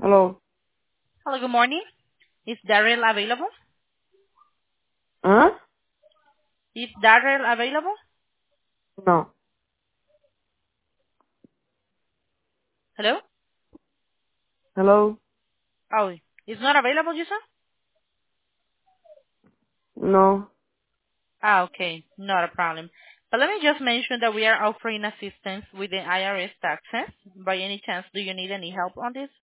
Hello. Hello, good morning. Is Daryl available? Huh? Is Daryl available? No. Hello? Hello. Oh, it's not available, you said? No. Okay, not a problem. But let me just mention that we are offering assistance with the IRS taxes. By any chance, do you need any help on this?